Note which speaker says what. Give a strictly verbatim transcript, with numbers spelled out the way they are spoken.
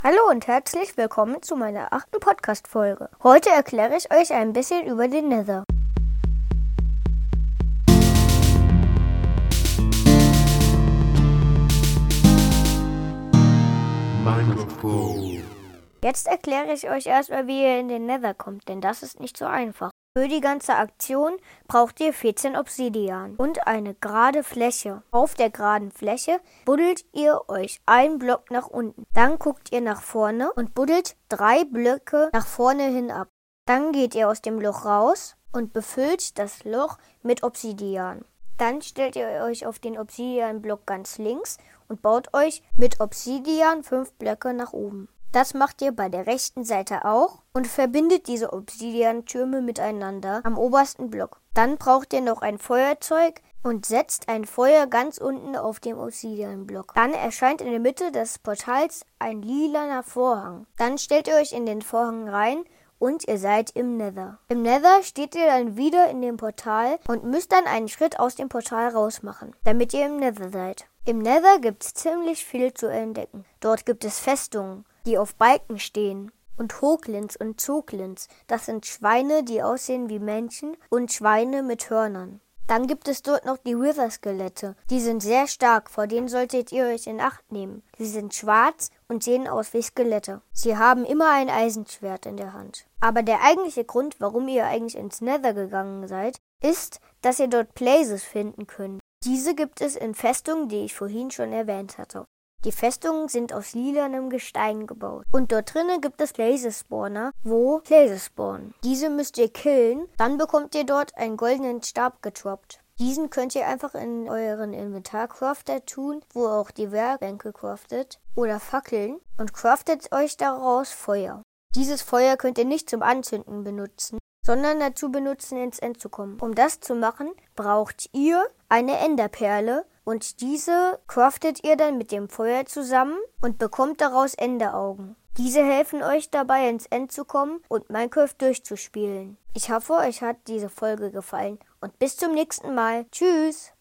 Speaker 1: Hallo und herzlich willkommen zu meiner achten Podcast-Folge. Heute erkläre ich euch ein bisschen über den Nether. Jetzt erkläre ich euch erstmal, wie ihr in den Nether kommt, denn das ist nicht so einfach. Für die ganze Aktion braucht ihr vierzehn Obsidian und eine gerade Fläche. Auf der geraden Fläche buddelt ihr euch einen Block nach unten. Dann guckt ihr nach vorne und buddelt drei Blöcke nach vorne hin ab. Dann geht ihr aus dem Loch raus und befüllt das Loch mit Obsidian. Dann stellt ihr euch auf den Obsidian-Block ganz links und baut euch mit Obsidian fünf Blöcke nach oben. Das macht ihr bei der rechten Seite auch und verbindet diese Obsidian-Türme miteinander am obersten Block. Dann braucht ihr noch ein Feuerzeug und setzt ein Feuer ganz unten auf dem Obsidian-Block. Dann erscheint in der Mitte des Portals ein lilaner Vorhang. Dann stellt ihr euch in den Vorhang rein und ihr seid im Nether. Im Nether steht ihr dann wieder in dem Portal und müsst dann einen Schritt aus dem Portal raus machen, damit ihr im Nether seid. Im Nether gibt es ziemlich viel zu entdecken. Dort gibt es Festungen, die auf Balken stehen. Und Hoglins und Zoglins, das sind Schweine, die aussehen wie Menschen und Schweine mit Hörnern. Dann gibt es dort noch die Wither-Skelette. Die sind sehr stark, vor denen solltet ihr euch in Acht nehmen. Sie sind schwarz und sehen aus wie Skelette. Sie haben immer ein Eisenschwert in der Hand. Aber der eigentliche Grund, warum ihr eigentlich ins Nether gegangen seid, ist, dass ihr dort Blazes finden könnt. Diese gibt es in Festungen, die ich vorhin schon erwähnt hatte. Die Festungen sind aus lilanem Gestein gebaut. Und dort drinnen gibt es Blaze-Spawner, wo Blaze spawnen. Diese müsst ihr killen, dann bekommt ihr dort einen goldenen Stab gedroppt. Diesen könnt ihr einfach in euren Inventar-Crafter tun, wo ihr auch die Werkbänke craftet, oder Fackeln, und craftet euch daraus Feuer. Dieses Feuer könnt ihr nicht zum Anzünden benutzen, sondern dazu benutzen, ins End zu kommen. Um das zu machen, braucht ihr eine Enderperle, und diese craftet ihr dann mit dem Feuer zusammen und bekommt daraus Enderaugen. Diese helfen euch dabei, ins End zu kommen und Minecraft durchzuspielen. Ich hoffe, euch hat diese Folge gefallen und bis zum nächsten Mal. Tschüss!